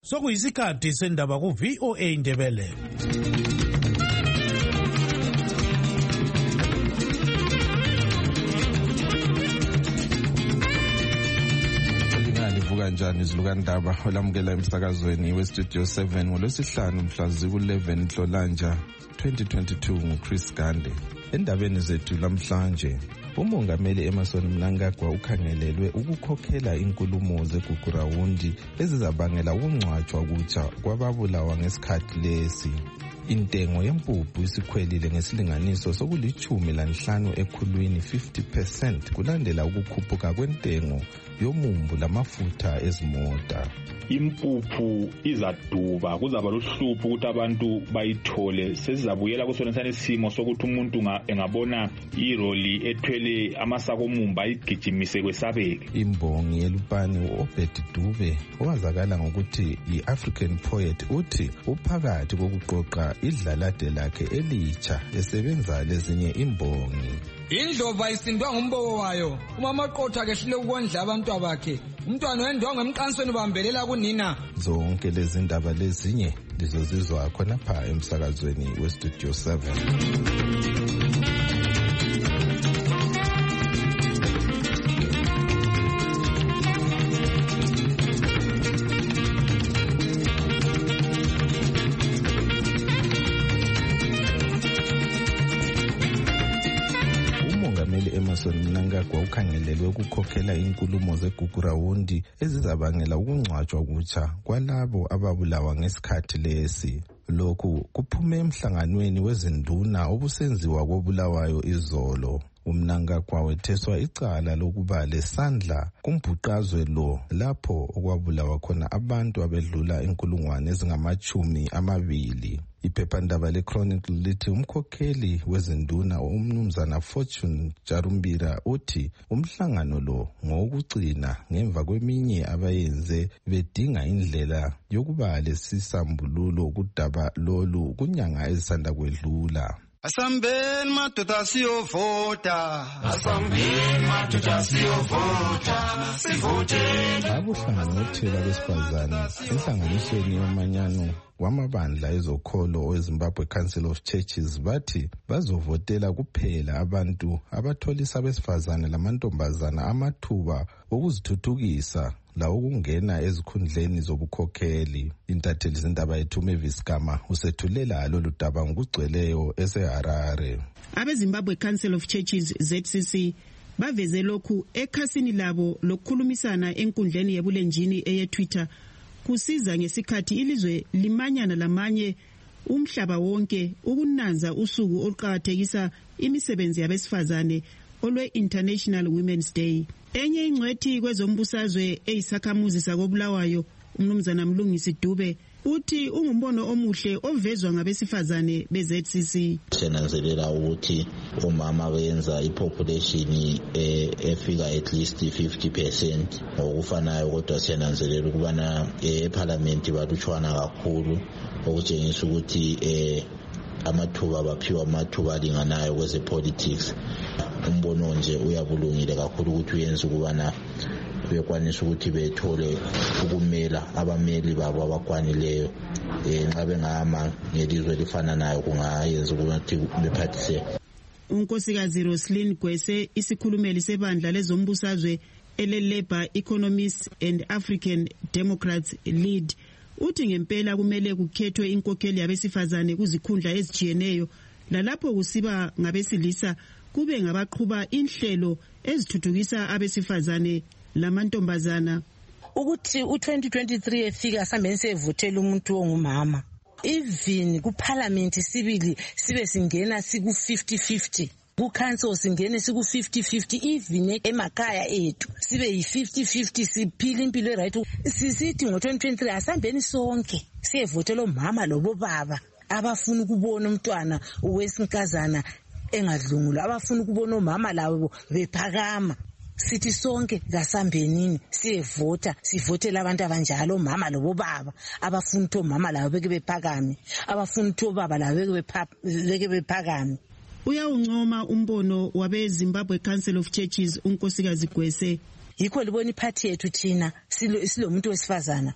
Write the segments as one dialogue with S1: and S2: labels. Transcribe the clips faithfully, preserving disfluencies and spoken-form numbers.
S1: sokuyisikhathi sendaba ku V O A Ndebele.
S2: Kanjani izilukandaba olamukela emsakazweni westudio seven ngolwesihlanu mhla ziku-eleven Nhlolanja twenty twenty-two nguChris Gande. Endabeni zethu lamhlanje, umongameli Emmerson Mnangagwa ukhangelelwe ukukhokhela inkulumo zeGugurawundi ezizabangela ukungcwatshwa kutsha kwababulawa ngesikhathi lesi. Intengo yempuphu isikhwelile ngesilinganiso sokulithumi lanhlanu ekhulwini fifty percent kulandela ukukhuphuka kwentengo yomumbu lamafutha ezimota.
S3: Impuphu izaduba, kuzaba luhlupho ukuthi abantu bayithole. Sesizabuyela kusona isimo sokuthi umuntu engabona iroli ethwele amasako omumbu ayigijimise kwesabeke.
S2: Imbongi elupani uObed Dube owazakala ngokuthi i-African Poet uthi uphakathi kokuqoqa idlalade lakhe elitsha esebenza lezinye imbongi.
S4: Indlovu isindwa ngumbobo wayo, umama qotha kehlile ukondla abantu abakhe. Umntwana wendonga emqansweni bambelela kunina.
S2: Zonke lezi ndaba lezinye lizozizwa khonapha emsakazweni westudio seven. Emmerson Mnangagwa ukhangelelwe ukukhokhela inkulumo zeGugurawundi ezizabangela ukungcwatshwa kutsha kwalabo ababulawa ngesikhathi lesi. Lokhu kuphume emhlanganweni wezinduna obusenziwa kobulawayo izolo. uMnangagwa wetheswa icala lokuba lesandla kumbhuqazwe lo lapho okwabulawa khona abantu abedlula inkulungwane ezingamachumi amabili. Iphephandaba leChronicle lithi umkhokheli wezinduna umnumzana Fortune Jarumbira uthi umhlangano lo ngokugcina ngemva kweminye abayenze bedinga indlela yokuba lesisambululo kudaba lolu kunyanga ezisanda kwedlula.
S5: Asambeni madoda siyovota,
S6: asambeni madoda siyovota, sivotele.
S2: Abuhlangothela besifazane enhlanganisweni yomanyano wamabandla ezokholo eZimbabwe Council of Churches bathi bazovotela kuphela abantu abatholisa besifazane lamantombazana amathuba okuzithuthukisa la ukungena ezikhundleni zobukhokheli. Intatheli zindaba yethu Mavis Gama usethulela lolu daba ngokugcweleyo eseHarare.
S7: AbeZimbabwe Council of Churches Z C C baveze lokhu ekhasini labo lokukhulumisana enkundleni yebulenjini eyeTwitter kusiza ngesikhathi ilizwe limanyana lamanye umhlaba wonke ukunanza usuku oluqhakathekisa imisebenzi yabesifazane olwe International Women's Day. Enye ingcwethi kwezombusazwe eyisakhamuzi sakobulawayo umnumzana Mlungisi Dube uthi ungumbono omuhle ovezwa ngabesifazane be-Z C C.
S8: Senanzelela ukuthi omama benza ipopulation efika at least fifty percent okufanayo, kodwa senanzelela ukubana eParliament balutshwana kakhulu okutshengisa ukuthi eh amathuba baphiwa amathuba alinganayo kweze politics. Umbono nje uyabulungile kakhulu ukuthi uyenza ukubana bekwanisa ukuthi bethole ukumela abameli babo abakwanileyo. Nxa bengama ngelizwe lifana nayo kungayenza ukuthi bephathise.
S7: Unkosikazi Roslyn Gwese isikhulumeli sebandla lezombusazwe ele-Labour Economists and African Democrats Lead uthi ngempela kumele kukhethwe inkokheli yabesifazane kuzikhundla ezijiyeneyo lalapho kusiba ngabesilisa kube ngabaqhuba inhlelo ezithuthukisa abesifazane lamantombazana.
S9: Ukuthi u twenty twenty-three efika sambeni sevotela umuntu ongumama, even kuParliament sibili sibe singena siku fifty fifty, kuCouncil singene siku fifty fifty, even emakhaya ethu sibe yi fifty fifty, siphila impilo right. Sisithi ngo twenty twenty-three asambeni sonke siyevotela umama lobo baba abafuna ukubona umntwana owesinkazana engadlungula, abafuna ukubona omama labo bephakama. Sithi sonke ngasambenini siyevota, sivotela abantu abanjalo, omama lobo baba abafuna ukuthi omama labo beke bephakame, abafuna ukuthi obaba labo beke bephakame.
S7: Uyawuncoma umbono wabeZimbabwe Council of Churches unkosikazi Gwese.
S9: Yikho libona iphathi yethu thina silomuntu wesifazana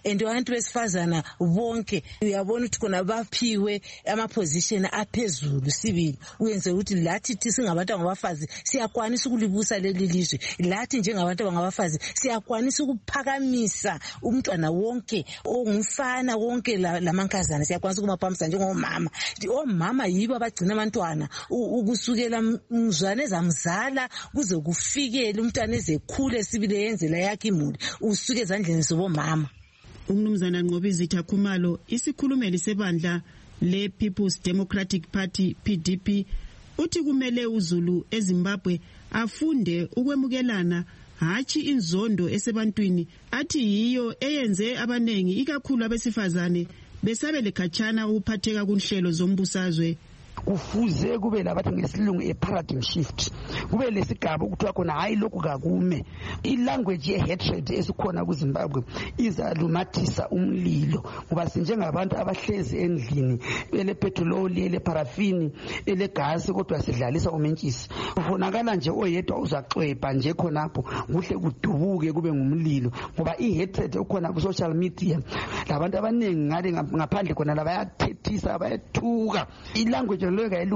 S9: and abantu besifazana bonke uyabona ukuthi khona baphiwe ama-position aphezulu sibili uyenze ukuthi lathi singabantu abangabafazi siyakwanisa ukulibusa leli lizwe, lathi njengabantu abangabafazi siyakwanisa ukuphakamisa umntwana wonke ongumfana wonke lamankazana siyakwanisa ukumaphambisa njengomama. Omama yibo abagcina abantwana ukusukela mzwane ezamzala kuze kufikele umntwana ezekhule sibile yenzela yakhe imuli usuke ezandleni zobomama.
S7: Umnumzana Nqobizitha Khumalo, isikhulumeli sebandla le People's Democratic Party P D P, uthi kumele uZulu eZimbabwe afunde ukwemukelana hachi inzondo esebantwini athi yiyo eyenze abanengi ikakhulu abesifazane besabele khatshana ukuphatheka kunhlelo zombusazwe.
S10: Kufuze kube labathi ngesilungu a paradigm shift, kube lesigaba ukuthiwa khona hayi lokhu kakume. I-language ye-hatred esikhona kuZimbabwe izalumathisa umlilo ngoba sinjengabantu abahlezi endlini elepetroli eleparafini elegasi kodwa sidlalisa umentshisi. Kufonakala nje oyedwa uzaxwebha nje khonapho kuhle kudubuke kube ngumlilo ngoba i-hatred okhona ku-social media labantu abaningi ngale ngaphandle khona labayathethisa bayathuka. I-language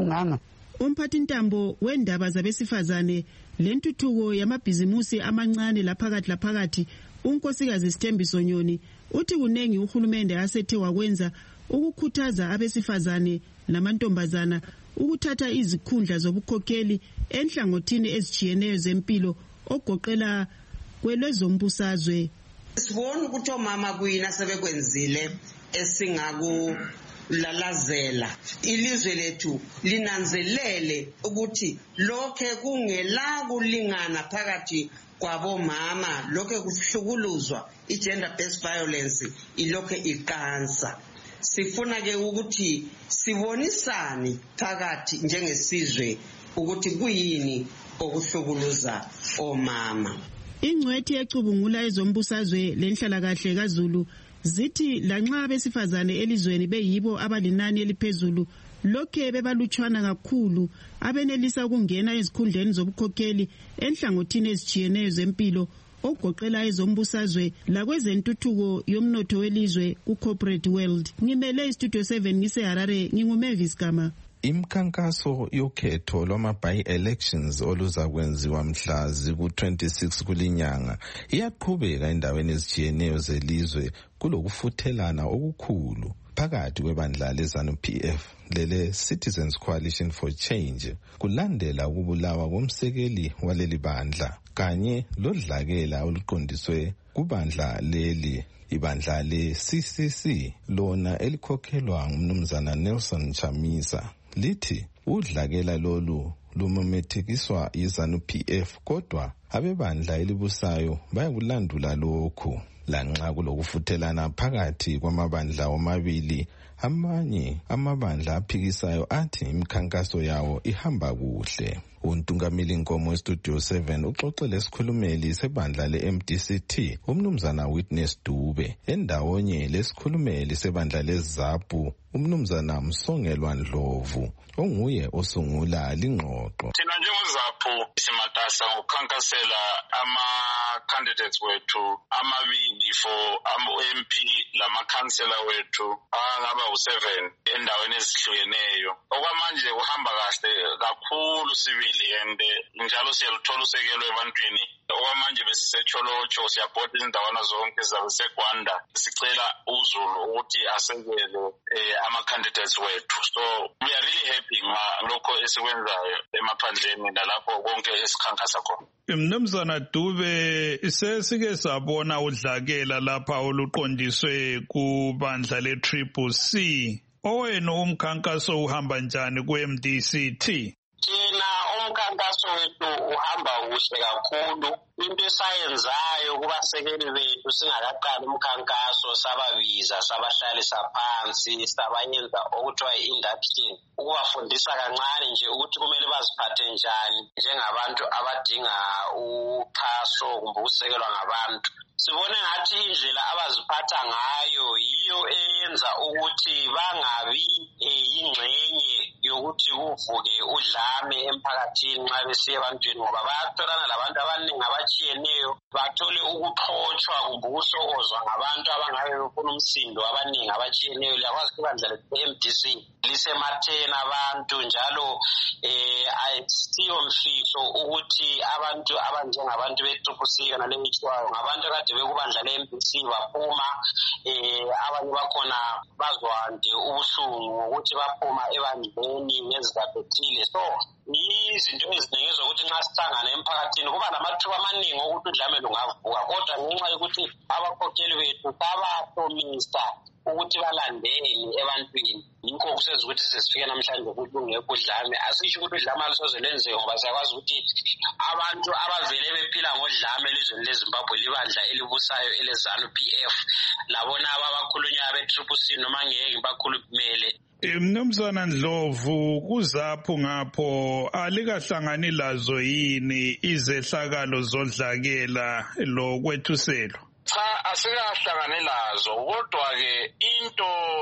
S7: Umphathi ntambo wendaba zabesifazane lentuthuko yamabhizimusi amancane laphakathi laphakathi unkosikazi Sithembiso Nyoni uthi kunengi uhulumende asethe wakwenza ukukhuthaza abesifazane namantombazana ukuthatha izikhundla zobukhokheli enhlangothini ezijiyeneyo zempilo ogoqela kwelezombusazwe.
S11: Sibona ukuthi omama kuyina sebekwenzile esingaku lalazela ilizwe lethu linanzelele ukuthi lokhe kungela kulingana phakathi kwabomama, lokhe kuhlukuluzwa i-gender based violence ilokhe iqansa. Sifuna ke ukuthi sibonisane phakathi njengesizwe ukuthi kuyini okuhlukuluza omama.
S7: Ingcwethi ecubungula ezombusazwe lenhlalakahle kaZulu zithi lanxa abesifazane elizweni beyibo abalinani eliphezulu lokhe bebalutshwana kakhulu abenelisa ukungena ezikhundleni zobukhokheli enhlangothini ezijiyeneyo zempilo ogoqela ezombusazwe lakwezentuthuko yomnotho welizwe ku-corporate world. Ngimele istudio seven ngiseHarare, nginguMavis Gama.
S2: Imkhankaso yokhetho lwama-by-elections oluzakwenziwa mhla ziku-twenty-six kulinyanga iyaqhubeka endaweni ezijiyeneyo zelizwe kulokufuthelana okukhulu phakathi kwebandla leZANU-P F lele Citizens Coalition for Change kulandela ukubulawa komsekeli waleli bandla kanye lodlakela oluqondiswe kubandla leli. Ibandla le C C C lona elikhokhelwa ngumnumzana Nelson Chamisa lithi udlakela lolu lumemethekiswa yiZANU-P F kodwa abebandla elibusayo bayakulandula lokhu. Lanxa kulokufuthelana phakathi kwamabandla omabili, amanye amabandla aphikisayo athi imikhankaso yawo ihamba kuhle. Untungameli Nkomo Studio seven uxoxele isikhulumeli sebandla le-M D C T umnumzana Witness Dube endawonye lesikhulumeli sebandla leZAPU umnumzana Msongelwa Ndlovu onguye osungula lingxoxo.
S12: Thina njengoZAPU simatasa ngokukhankasela ama-candidates wethu amabili for ama-M P lamakhansela wethu angaba u-seven endaweni ezihlukeneyo. Okwamanje kuhamba kahle kakhulu sibili and njalo siyaluthola usekelo ebantwini. Okwamanje besisecholotsho siyabhoda izindawana zonke zaseGwanda sicela uZulu ukuthi asekele ama-candidates wethu. So we are really happy ngalokho esikwenzayo emaphandleni nalapho konke esikhankasa khona.
S3: Mnumzana Dube, sesike sabona udlakela lapha oluqondiswe kubandla le-Triple C. Owena umkhankaso uhamba njani ku-M D C T?
S12: Thina umkhankaso wethu uhamba kuhle kakhulu. Into esayenzayo kubasekeli bethu singakaqali umkhankaso sababiza sabahlalisa phansi sabayenza okuthiwa i-induction ukubafundisa kancane nje ukuthi kumele baziphathe njani njengabantu abadinga uxhaso kumbe ukusekelwa ngabantu. Sibone ngathi indlela abaziphatha ngayo yiyo eyenza ukuthi bangabi yingxenye yokuthi kuvuke udlame emphakathini nxa besiya ebantwini ngoba bayatholana labantu abaningi abatshiyeneyo bathole ukuxotshwa kumbe ukuhlokozwa ngabantu abangabe befuna umsindo abaningi abatshiyeneyo. Liyakwazi ukuthi ibandla le-M D C lisematheni abantu njalo eh ayisiyo mfihlo ukuthi abantu abanjengabantu beTruPC kana lemitshwayo ngabantu kade bekubandla le-M D C baphuma eh abanye bakhona bazwande ubuhlungu ukuthi baphuma ebandleni ngezigabethile. So izinto eziningi zokuthi nxa sihlangana emphakathini kuba lamathuba amaningi ukuthi udlame lungavuka, kodwa ngenxa yokuthi abakhokheli bethu babahlomisa ukuthi balandeni ebantwini yikho kusenza ukuthi sesifike namhlanje ukuthi ungekho udlame. Asisho ukuthi udlame alusoze lwenzeke ngoba siyakwazi ukuthi abantu abavele bephila ngodlame elizweni leZimbabwe libandla elibusayo eleZANU P F labona abakhulunywa beTruPC noma ngeke bakhulumele.
S1: Mnumzana Ndlovu, kuzapho ngapho alikahlangani lazo yini izehlakalo zodlakela lokwethuselo?
S12: Cha, asikahlangane lazo, kodwa ke into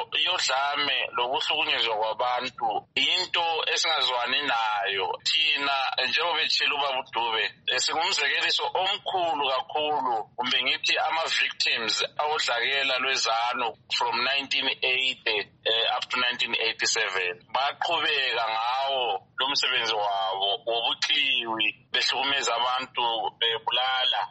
S12: yodlame lokuhlukunyezwa kwabantu into esingazwani nayo. Thina njengoba etshela ubaba uDube singumzekeliso omkhulu kakhulu kumbe ngithi ama victims awodlakela lweZANU from nineteen eighty uh, up to nineteen eighty-seven. Baqhubeka ngawo lo msebenzi wabo wobuqiwi behlukumeza abantu bebulala.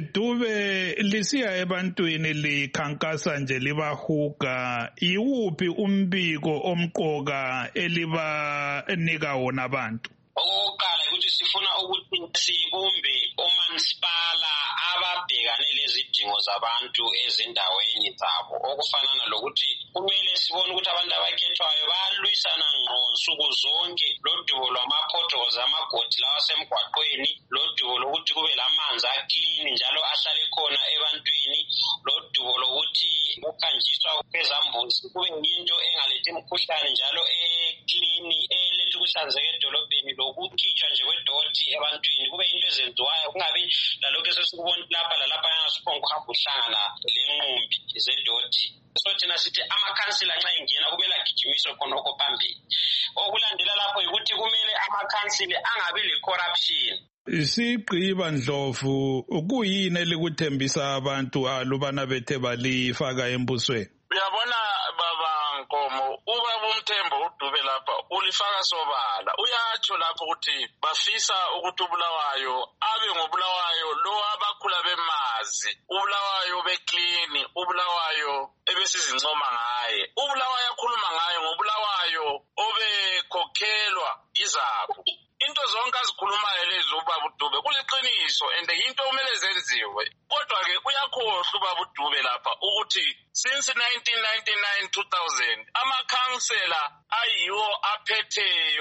S1: Dube lisiya ebantwini likhankasa nje libahuga, iwuphi umbiko omqoka elibanika wona abantu?
S12: Okokuqala ukuthi sifuna ukuthi sibumbe omansipala ababhekane lezidingo zabantu ezindaweni zabo, okufanana lokuthi kumele sibone ukuthi abantu abakhethwayo bayalwisana ngqo nsuku zonke lodubo lwama-potholes amagodi lawa asemgwaqweni, lodubo lokuthi kube lamanzi aclean njalo ahlale khona ebantwini, lodubo lokuthi ukhanjiswa kwezambuzi kube yinto engalethi imikhuhlane njalo eclean eletha ukuhlanzeka edolobheni, lokukhitshwa nje kwedoti ebantwini kube yinto ezenziwayo, kungabi lalokho esesikubona lapha lalapha yangasipho ukuhamba uhlangana lenqumbi zedoti. So thina sithi amakhansila nxa ingena kumele agijimiswe khonokho phambili. Okulandela lapho yikuthi kumele amakhansila angabi le-corruption.
S1: Sigqiba Ndlovu, kuyini elikuthembisa abantu alubana bethe balifaka embusweni?
S12: Uyabona baba Nkomo, ubaba uMthembu uDube lapha ulifaka sobala. Uyatsho lapho ukuthi bafisa ukuthi uBulawayo abe ngobulawayo lo abakhula bemazi, uBulawayo beclean, uBulawayo ebesizincoma ngaye. uBulawayo akhuluma ngaye ngobulawayo obekhokhelwa izabu. Into zonke azikhulumayo lezo ubaba uDube kuliqiniso and into kumele zenziwe. Kodwa ke uyakhohlwa ubaba uDube lapha ukuthi since nineteen ninety-nine two thousand amakhansela ayiwo aphetheyo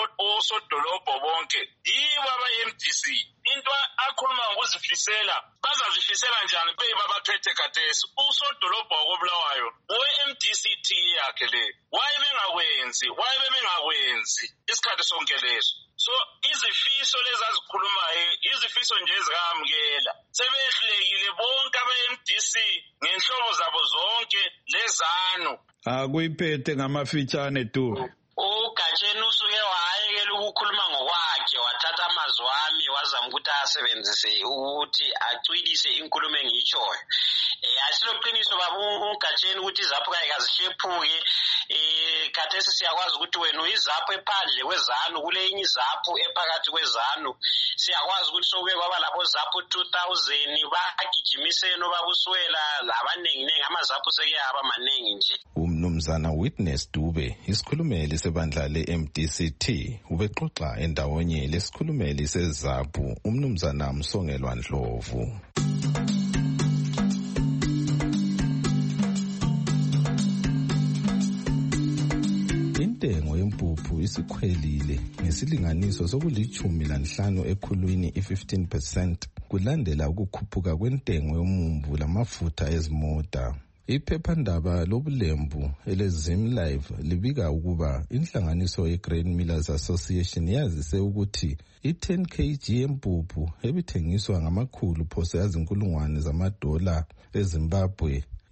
S12: osodolobho bonke yibo aba-M D C. Into akhuluma ngokuzifisela bazazifisela njani bebe abaphethe khathesi? Usodolobho wakobulawayo we-M D C T yakhe le waye bengakwenzi waye bengakwenzi isikhathi sonke leso. So izifiso lezazikhulumayo izifiso nje ezikamukela sebehlekile bonke aba-M D C ngenhlobo zabo zonke leZANU.
S1: Akuyiphethe ngamafitshane tu.
S12: uGatsheni usuke wayekela ukukhuluma ngokwakhe wathatha amazwi ami wazama ukuthi asebenzise ukuthi acwilise inkulumo engiyitshoyo. Eh asiloqiniso baba uGatsheni ukuthi izapho kayikazihlephuke. Eh khathesi siyakwazi ukuthi wena uyizapho ephandle kweZANU kule enye izapho ephakathi kweZANU. Siyakwazi ukuthi sokuke baba labo zapho two thousand bagijimiseni obabuswela labanengi nengi amazapho seke aba maningi nje.
S2: Umnumzana Witness Dube isikhulumeli sebandla le-M D C T ubexoxa endawonye lesikhulumeli seZAPU umnumzana Msongelwa Ndlovu. Intengo yempuphu isikhwelile ngesilinganiso sokulithumi lanhlanu ekhulwini i-fifteen percent kulandela ukukhuphuka kwentengo yomumbu lamafutha ezimota. Iphephandaba lobulembu eleZimLive libika ukuba inhlanganiso yeGrain Millers Association yazise ukuthi i-ten kilograms yempuphu ebithengiswa ngamakhulu phose azinkulungwane zamadola eZimbabwe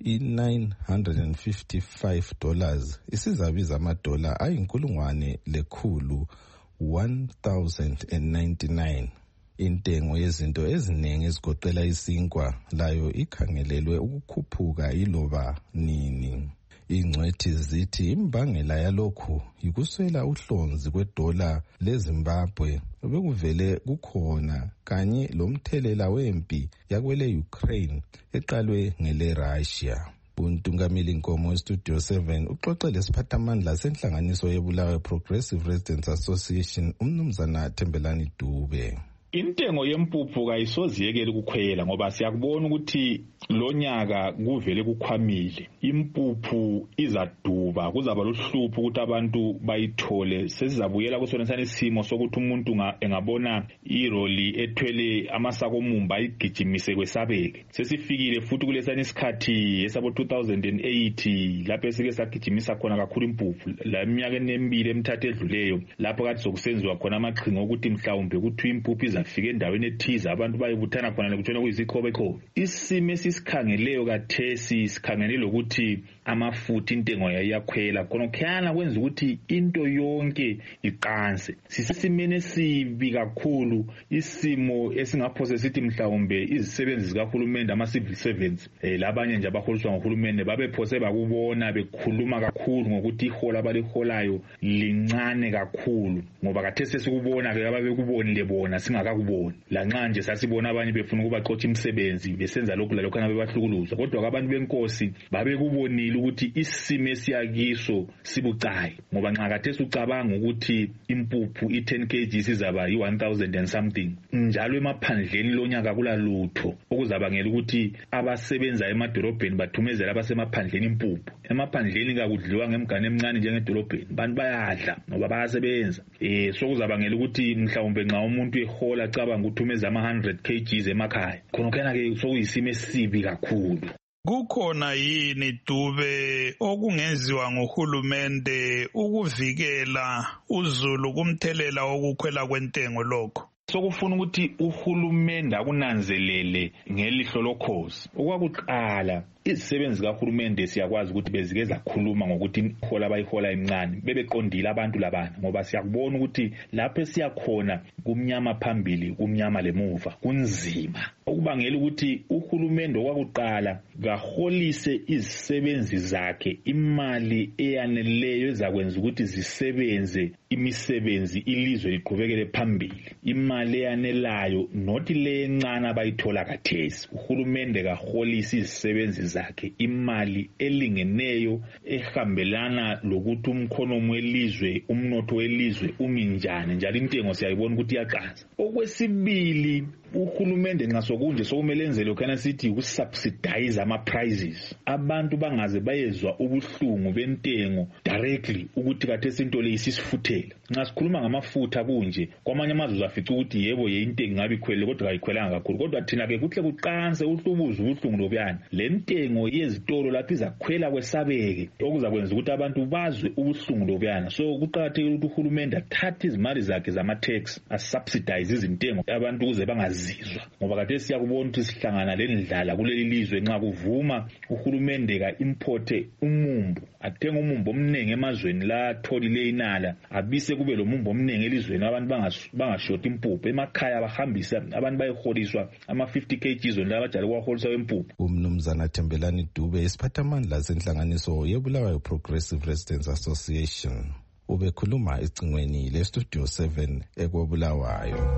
S2: i-nine hundred fifty-five dollars isizabiza amadola ayinkulungwane lekhulu one thousand ninety-nine. Intengo yezinto eziningi ezigoqela isinkwa layo ikhangelelwe ukukhuphuka iloba nini. Ingcwethi zithi imbangela yalokhu yikuswela uhlonzi kwedola leZimbabwe bekuvele kukhona kanye lomthelela wempi yakwele Ukraine eqalwe ngele Russia. Untungameli Nkomo weStudio seven uxoxele siphathamandla senhlanganiso yebulawayo Progressive Residents Association umnumzana Thembelani Dube.
S3: Intengo yempuphu kayisoziyekele ukukhwela ngoba siyakubona ukuthi lo nyaka kuvele kukhwamile. Impuphu izaduba, kuzaba lohlupho ukuthi abantu bayithole. Sesizabuyela kusona isimo sokuthi umuntu engabona iroli ethwele amasako omumba ayigijimise kwesabeke. Sesifikile futhi kulesana isikhathi esabo two thousand eight lapho esike sagijimisa khona kakhulu impuphu. La iminyaka emibili emithathu edluleyo lapho kade sokusenziwa khona amaqhinga ukuthi mhlawumbe ukuthi impuphu izafika endaweni ethize abantu bayibuthana khona lekutshona kuyiziqhobe qhobe. Isimo esisikhangeleyo kathesi sikhangelele ukuthi amafutha intengo yayakhwela khona khana kwenza ukuthi into yonke iqanse. Sisesimene sibi kakhulu, isimo esingaphose sithi mhlawumbe izisebenzi zikahulumende ama civil servants eh labanye nje abaholiswa ngohulumende babephose bakubona bekhuluma kakhulu ngokuthi ihola abaliholayo lincane kakhulu ngoba kathesi sikubona ke ababekubonile bona singakakuboni. Lanxa nje sasibona abanye befuna ukubaxoxa imisebenzi besenza lokhu lalokho nabebahlukuluza, kodwa abantu benkosi babekubonile ukuthi isimo esiyakiso sibucayi ngoba nxa kathesi ucabanga ukuthi impuphu i ten kilograms izaba yi one thousand and something, njalo emaphandleni lonyaka kula lutho okuzabangela ukuthi abasebenza emadolobheni bathumezela abasemaphandleni impuphu. Emaphandleni kakudliwa ngemgane emncane njengedolobheni, abantu bayadla ngoba bayasebenza. Eh sokuzabangela ukuthi mhlawumbe nxa umuntu ehola cabanga ukuthumeza ama one hundred kilograms emakhaya, khona khona ke sokuyisimo esibi kakhulu.
S1: Kukhona yini Dube okungenziwa ngohulumende ukuvikela uzulu kumthelela wokukhwela kwentengo lokho?
S3: Sokufuna ukuthi uhulumende akunanzelele ngelihlo lokhozi. Okwakuqala izisebenzi zikahulumende siyakwazi ukuthi bezike zakhuluma ngokuthi ihola bayihola emncane bebeqondile abantu labana ngoba siyakubona ukuthi lapho esiyakhona kumnyama phambili kumnyama lemuva kunzima. Okubangela ukuthi uhulumende okwakuqala kaholise izisebenzi zakhe imali eyaneleyo ezakwenza ukuthi zisebenze imisebenzi ilizwe liqhubekele phambili, imali eyanelayo nothi le encane abayithola kathesi. Uhulumende kaholise izisebenzi zakhe imali elingeneyo ehambelana lokuthi umkhonomi welizwe, umnotho welizwe umi njani, njalo intengo siyayibona ukuthi iyaqansa. Okwesibili, uhulumende nxa sokunje sokumele enze lokho kana sithi ukusubsidize ama prices, abantu bangaze bayezwa ubuhlungu bentengo directly ukuthi kathesi into le isisifuthela. Nxa sikhuluma ngamafutha kunje kwamanye amazwe uzafica ukuthi yebo ye intengo ngabe ikhwele kodwa ayikhwelanga kakhulu, kodwa thina ke kuhle kuqanse uhlubuzo ubuhlungu lobuyana. Le ntengo yezitolo lapho izakhwela kwesabeke okuzakwenza ukuthi abantu bazwe ubuhlungu lobuyana. So kuqakathekile ukuthi uhulumende athathe izimali zakhe zama tax asubsidize izintengo abantu ukuze bangazizwa ngoba kade siyakubona ukuthi sihlangana lendlala kuleli lizwe nxa kuvuma uhulumende ka importe umumbu, athenga umumbu omningi emazweni la tholile inala, abise kube lo mumbu omningi elizweni abantu bangashoti impuphu. Emakhaya bahambisa abantu bayiholiswa ama fifty kilograms la bajale kwaholiswa impuphu.
S2: Umnumzana Thembelani Dube isiphathamandla senhlanganiso yebulawayo Progressive Residents Association ubekhuluma ecingweni leStudio seven ekwabulawayo.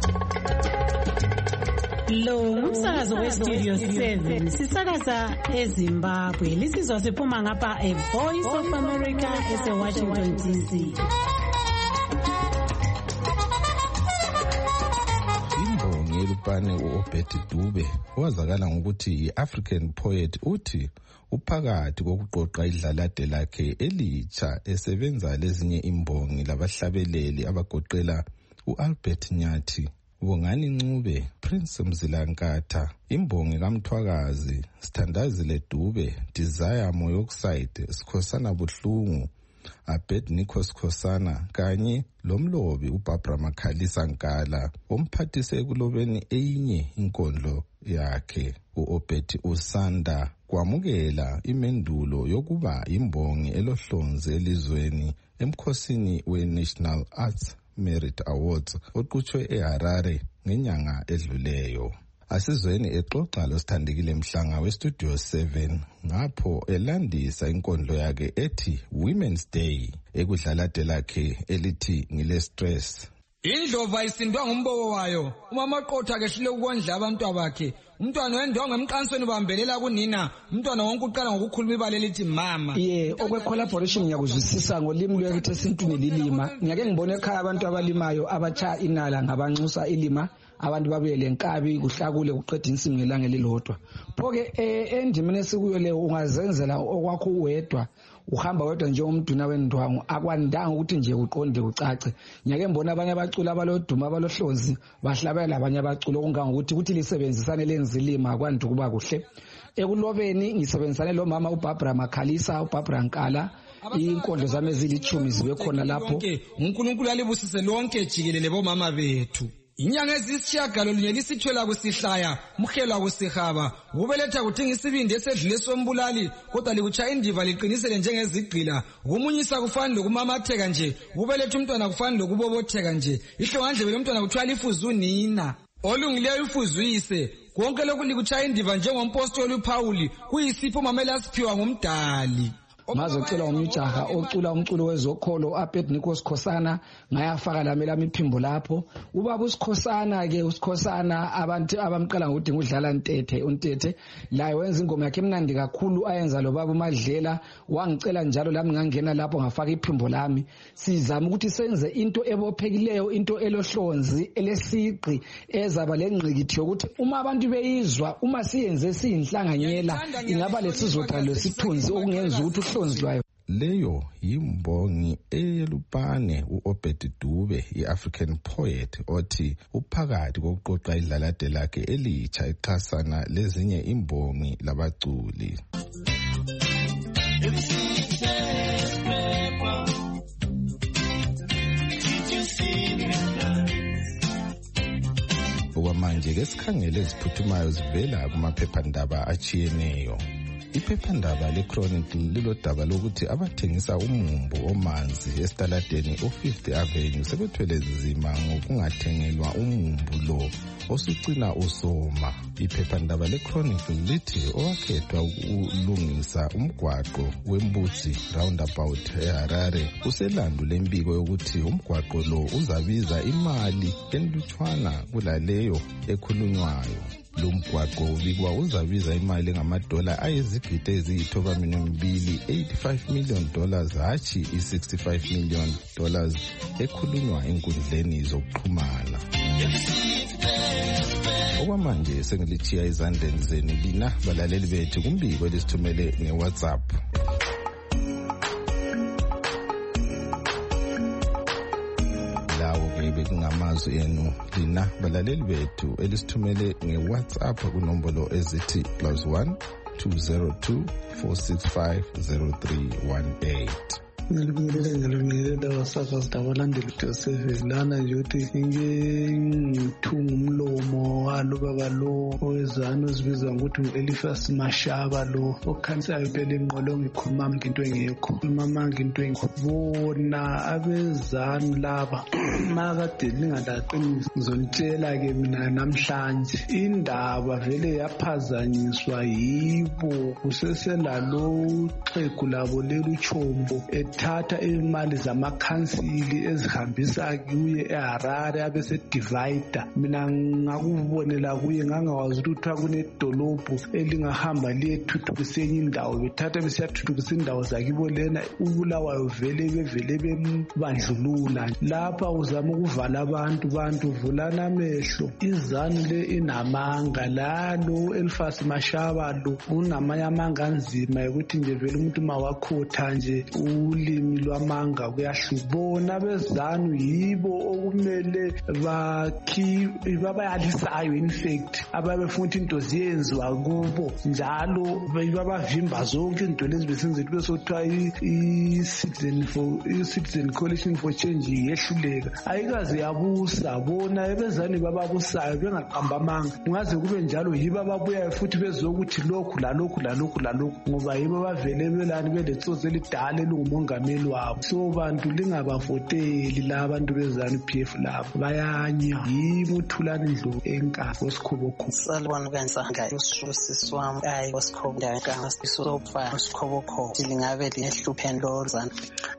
S13: Lo umsakazo weStudio seven sisakaza eZimbabwe, lisizwa siphuma ngapha e Voice of America ese Washington D C.
S2: Imbongi elupane uObed Dube owazakala ngokuthi i-African Poet uthi uphakathi kokuqoqa idlalade lakhe elitsha esebenza lezinye imbongi labahlabeleli abagoqela uAlbert Nyathi, Bongani Ncube, Prince Mzilankatha, imbongi kaMthwakazi, Sithandazile Dube, Desire Moyoxide, Sikhosana Buhlungu, Abed Nico Sikhosana kanye lomlobi uBarbara Makhalisa Nkala omphathise ekulobeni eyinye inkondlo yakhe. uObed usanda kwamukela imendulo yokuba imbongi elohlonzi elizweni emkhosini we-National Arts Merit Awards oqhutshwe eHarare ngenyanga edluleyo. Asizweni exoxa losithandekile Mhlanga weStudio seven ngapho elandisa inkondlo yakhe ethi Women's Day ekudlalade lakhe elithi ngile stress.
S4: Indlova isindwa ngumbobo wayo, umama Qotha kehlile ukondla abantu abakhe. Umntwana wendonga emqansweni bambelela kunina, umntwana wonke uqala ngokukhuluma ibale lithi mama.
S10: Yeah, okwe collaboration ngiyakuzwisisa ngolimi lwethu esintwini lilima. Ngiyake ngibone ekhaya abantu abalimayo abatsha inala ngabanxusa ilima. Abantu babuye lenkabi kuhlakule kuqeda insimu ngelanga elilodwa. Phoke endimene sikuyo le ungazenzela okwakho uwedwa, uhamba wedwa nje umduna wendwangu akwandanga ukuthi nje uqonde ucace. Nyake mbona abanye abacula abaloduma abalohlonzi bahlabela abanye abacula okunganga ukuthi ukuthi lisebenzisane lenzilima kwandi kuba kuhle. Ekulobeni ngisebenzisane lo mama uBarbara Makhalisa, uBarbara Nkala. Inkondlo zami ezilichumi zibe khona lapho.
S4: uNkulunkulu alibusise lonke jikelele bomama bethu. Inyanga ezisishiyagalo linye lisithwela kusihlaya, mhelwa kusihaba, ubeletha kudinga isibindi esedlule sombulali, kodwa likuchaya indiva liqinisele njengezigqila, ukumunyisa kufana lokumamatheka nje, ubeletha umntwana kufana lokubobotheka nje, ihlongandlebe lomntwana kuthiwa lifuze unina. Olungileyo ifuzuyise, konke lokhu likuchaya indiva njengompostoli uPawuli, kuyisipho mamela asiphiwa ngumdali.
S10: Mazocela umjaha ocula umculo wezokholo uAbednego Sikhosana ngayafaka lami lami iphimbo lapho. Ubaba uSikhosana ke uSikhosana abantu abamqala ngokuthi ngudlala ntethe uNtethe la wenza ingoma yakhe emnandi kakhulu ayenza lo baba uMadlela wangicela njalo lami ngangena lapho ngafaka iphimbo lami. Sizama ukuthi senze into ebophekileyo, into elohlonzi elesiqi ezaba lengqikithi yokuthi uma abantu beyizwa, uma siyenze siyinhlanganyela ingaba lesizotha lesithunzi okungenza ukuthi
S2: leyo yimbongi eyelupane uObed Dube, iAfrican poet othi uphakathi kokuqoqa idlalade lakhe elitsha exhasana lezinye imbongi labaculi. Okwamanje ke sikhangele eziphuthumayo zivela kumaphephandaba achiyeneyo. Iphephandaba leChronicle lilodaba lokuthi abathengisa umumbu omanzi esitaladeni uFifth Avenue sebethwele nzima ngokungathengelwa umumbu lo osucina usoma. Iphephandaba leChronicle lithi owakhethwa ukulungisa umgwaqo wembutsi roundabout eHarare uselandu lempiko yokuthi umgwaqo lo uzabiza imali enlutshwana kulaleyo ekhulunywayo. Lo mgwaqo ubikwa uzabiza imali ngamadola ayizigidi eziyithoba mbili, eighty-five million dollars, hachi i-sixty-five million dollars ekhulunywa enkundleni zokuxhumana. Okwamanje sengilithiya izandleni zenu lina balaleli bethu kumbiko elisithumele ngeWhatsApp. Bekungamazwi enu lina balaleli bethu elisithumele ngeWhatsApp kunombolo ezithi plus one two zero two four six five zero three one eight.
S14: Ngilibingelela ngilibingelela wasakazi dabalandeli Radio seven lana nje uthi inge ngithunga umlomo walo baba lo owezana ozibiza ngokuthi uEliphas Mashaba lo okhansayo phela enqolo ngikhuluma into engekho mama into engekho bona abezana laba makade lingadaqinisa ngizonitshela ke mina namhlanje indaba vele yaphazanyiswa yibo kuseselalo xhegu labo leluchombo thatha imali zamakhansili ezihambisa kuye eHarare abese divider. Mina ngakubonela kuye ngangawazi ukuthi kunedolobho elingahamba liyethuthukisa indawo bethatha besiyathuthukisa indawo zakibo lena ubulawayo vele bevele bembandlulula. Lapha uzama ukuvala abantu bantu vulana amehlo. Izanu le inamanga lalo Eliphas Mashaba lo unamanye amanga nzima ukuthi nje vele umuntu mawakhotha nje uli ulimi lwamanga kuyahluka. Bona bezanu yibo okumele babayalisayo in fact ababefuna into ziyenziwa kubo njalo babavimba zonke into lezi besenze kube sokuthiwa i-citizen for i-citizen coalition for change yehluleka ayikaze yabusa. Bona ebezani bababusayo bengaqamba amanga ungaze kube njalo yibo ababuyayo futhi bezokuthi lokhu lalokhu lalokhu lalokhu ngoba yibo bavele belani beletsozi elidala elungumongameli wabo. So bantu lingabavoteli la abantu bezanu P F labo bayanya yibo uthulani Ndlovu enkasi wesikhobokho.
S15: Salibona kansanga usisi wami hayi wesikhobokho ngasisopfa wesikhobokho lingabe linehlupheni lozana.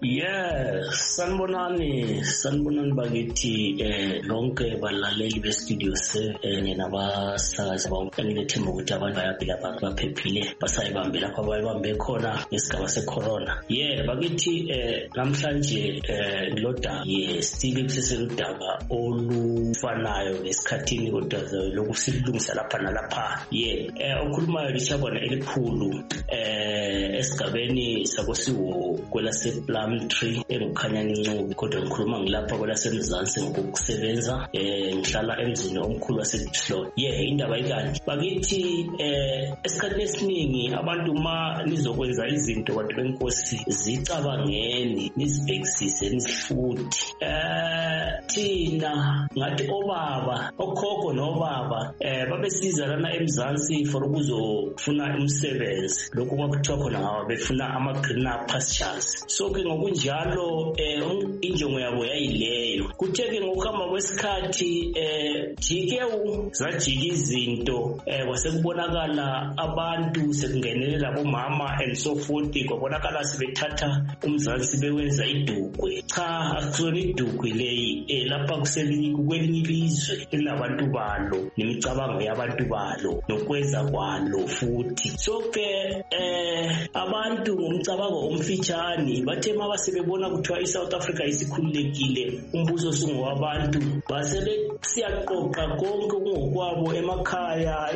S16: Yes, sanibonani sanibonani bakithi eh lonke balaleli be studio se eh nabasakazi bangilethemba ukuthi abantu bayaphila baphephile basayibambe lapha bayibambe khona ngesigaba secorona. Yeah bakithi eh namhlanje eh loda yes still kuseseludaba olufanayo ngesikhathini kodwa lokusilungisa lapha nalapha. Yeah eh okhulumayo lishabona elikhulu eh esigabeni sakosiwo kwela sePlumtree engukhanyani Ncube kodwa ngikhuluma ngilapha kwela semzansi ngokusebenza eh ngihlala emzini omkhulu waseDihlolo. Yeah indaba ikanje bakithi eh esikhathini esiningi abantu ma nizokwenza izinto abantu benkosi zicabangeni nizibhekisise nizifuthi. Eh thina ngathi obaba okhokho nobaba eh babesiza lana emzansi for ukuzofuna umsebenzi lokhu kwakuthiwa khona ngaba befuna ama green pastures. So ke ngokunjalo eh injongo yabo yayileyo. Kutheke ngokuhamba kwesikhathi eh jikewu zajika izinto eh kwasekubonakala abantu sekungenelela bomama and so forth kwabonakala sebethatha umzansi bewenza idukwe. Cha akusona idukwe leyi eh lapha kuselinye kwelinye ilizwe enabantu balo nemicabango yabantu balo nokwenza kwalo futhi. So ke eh abantu ngomcabango omfitshane bathe mabasebebona kuthiwa iSouth Africa isikhululekile umbuso singowabantu basebe siyaqoqa konke kungokwabo emakhaya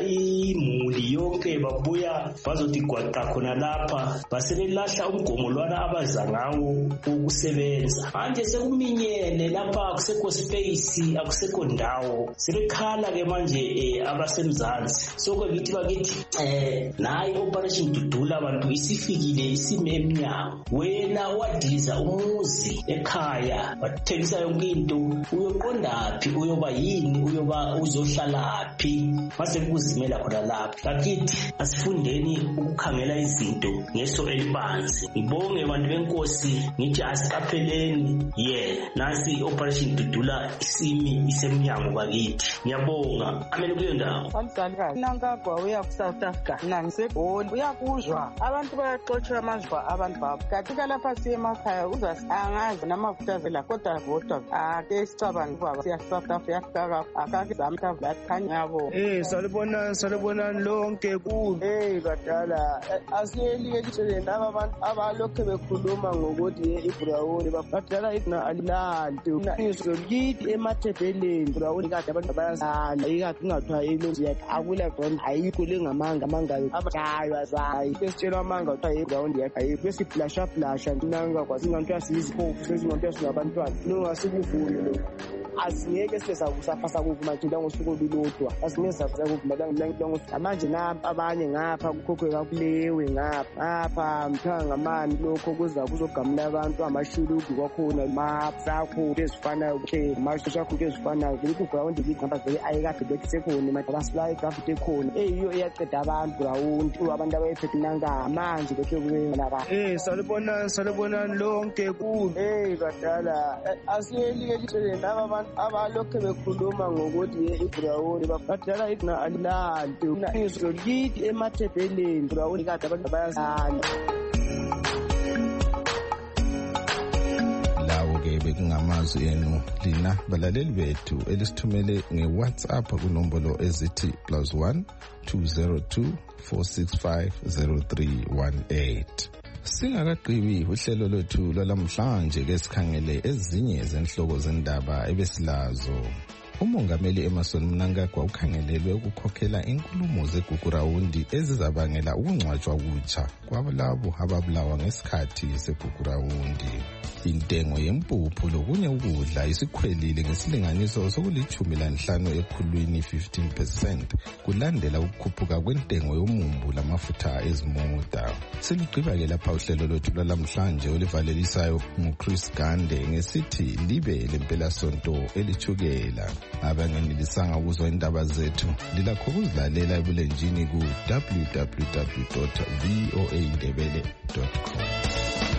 S16: imuli yonke babuya bazothi gwaqa khona lapha basebelahla umgomo lwana abaza ngawo ukusebenza. Manje sekuminyene lapha akusekho space akusekho ndawo sebekhala ke manje abasemzansi. So ke ngithi bakithi eh nayi operation Dudula abantu isifikile isime emnyango wena wadiza umuzi ekhaya bathengisa yonke into uyoqondaphi uyoba yini uyoba uzohlalaphi mase kuzimela khona lapha. Bakithi asifundeni ukukhangela izinto ngeso elibanzi. Ngibonge abantu benkosi ngithi asiqapheleni. Yeah nasi operation Dudula isimi isemnyango bakithi. Ngiyabonga amele kuyo ndawo.
S17: Amsandla nangagwa uya ku South Africa nangisegoli uyakuzwa abantu bayaxotsha amazwa abantu babo katika lapha siyemakhaya uzwa angazi namafutha vela kodwa vodwa ake sicabanga baba siya South Africa akake zamtha lakhanya yabo.
S18: Eh salibona salibona lonke ku eh badala asiyeli elitshele laba abantu abalokhe bekhuluma ngokuthi iBrawoni babadala ina alilanto izo lithi emathebeleni iBrawoni kade abantu bayasala ikade ungathwa elozi yakhe akula Brown ayikho lengamanga mangayo abajayo azwayi besitshela amanga uthiwa iBrawoni yakhe ayikho besiplasha plasha nanga kwazi nganto yasiziphofu sezinto esingabantwana no asikuvuni lo asingeke sisakusafasa kuvuma thina ngosuku olulodwa asingeza kuvumelana manje ngapha abanye ngapha kukhokhe kakulewe ngapha ngapha mthanga mani lokho kuza kuzogamula abantu amashuluku kwakhona mapsakho ezifanayo ke mashusakho ezifanayo ukuthi uGrawundi ngihamba vele ayikade bekisekhona mabasilaya graphic ekhona eyiyo iyaqeda abantu Grawundi abantu abayephethe nanga manje lokho kuwena la eh salibona salibona lonke ku eh badala asiyeli elitshele laba abantu abalokhe bekhuluma ngokuthi iBrawoni babadala ina alilanto izo lithi emathebeleni iBrawoni kade abantu bayasala.
S2: Lawo ke bekungamazwi enu lina balaleli bethu elisithumele ngeWhatsApp kunombolo ezithi plus one two zero two four six five zero three one eight. Singakaqhibi uhlelo lwethu lwalamhlanje ke sikhangele ezinye zenhloko zendaba ebesilazo. umongameli Emmerson Mnangagwa ukhangelelwe ukukhokhela inkulumo zeGugurawundi ezizabangela ukungcwatshwa kutsha kwabalabo ababulawa ngesikhathi segugurawundi. Intengo yempuphu lokunye ukudla isikhwelile ngesilinganiso sokulithumi lanhlanu ekhulwini fifteen percent kulandela ukukhuphuka kwentengo yomumbu lamafutha ezimota. Silugqiba-ke lapha uhlelo lwethu lwalamhlanje olivalelisayo nguChris Gande ngesithi libe lempelasonto elithukela. Abanganelisanga ukuzwa indaba zethu lilakho ukuzilalela ebulenjini ku w w w dot v o a ndebele dot com.